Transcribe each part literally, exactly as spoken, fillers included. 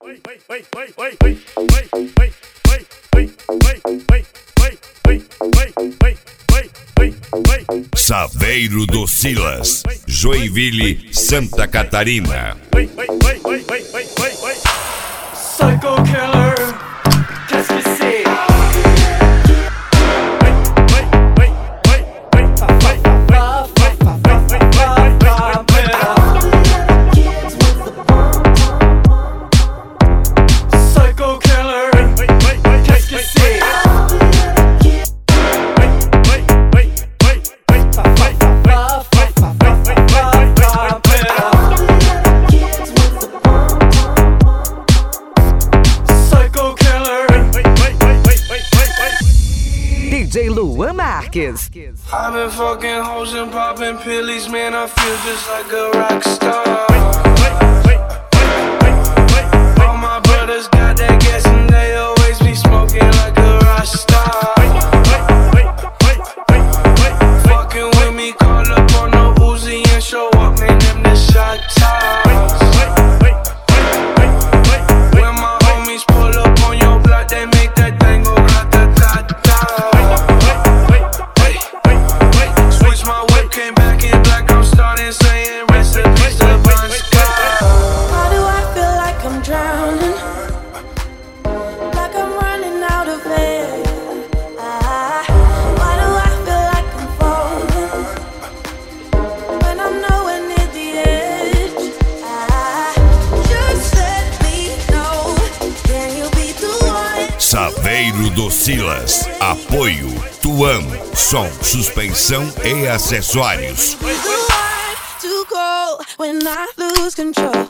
Saveiro do Silas, Joinville, Santa Catarina. Psycho killer, qu'est-ce que c'est? Psycho killer, qu'est-ce que c'est? D J Luan Marques. I've been fucking hoes and popping pillies, man, I feel just like a rock star. All my brothers got that gas and they always be smoking like a rock star. Fucking with me, call up on the Uzi and show up, man, them the shot tops. When my homies pull up on your block, they make that thing go grata-ta-ta. Switch my whip, came back in black, I'm starting saying rest in peace to Bon Scott. Why do I feel like I'm drowning? Like I'm running out of air. Ah, why do I feel like I'm falling when I'm nowhere near the edge? Ah, just let me know, can you be the one? Saveiro do Silas, apoio Tuan, som, suspensão e acessórios. Be the one to go when I lose control.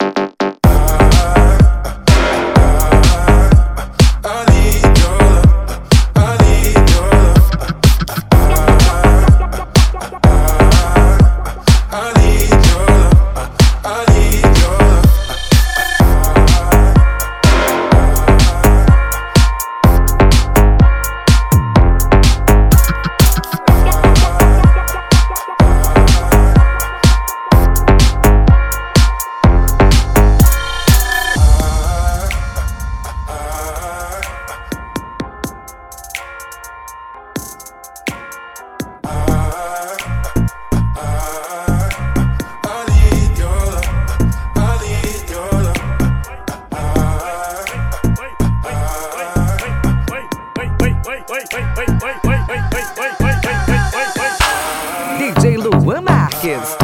D J Luan Marques.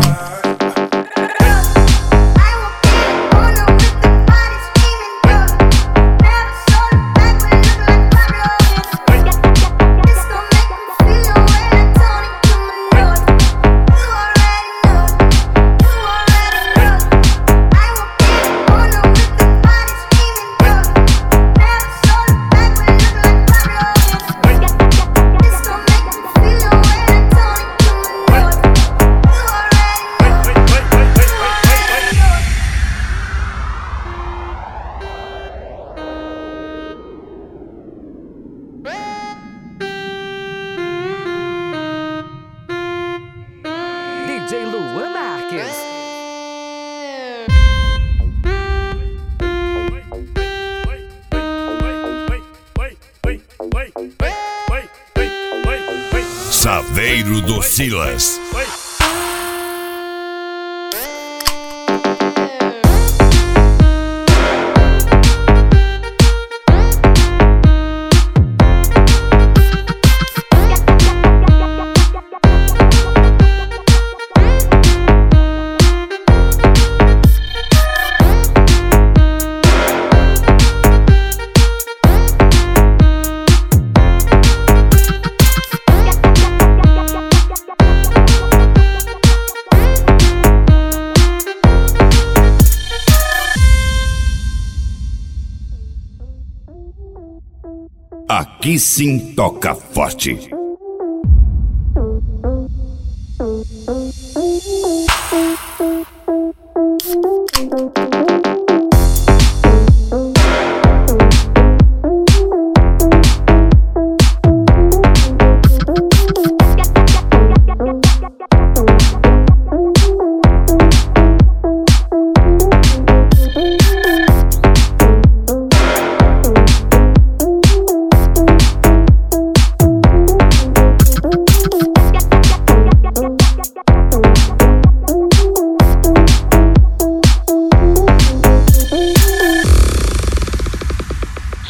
D J Luan Marques. Saveiro do Silas. Aqui sim toca forte.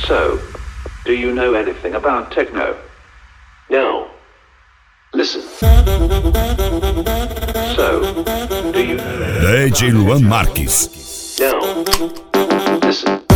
So, do you know anything about techno? No. Listen. So, do you know... D J Luan Marques. No. Listen.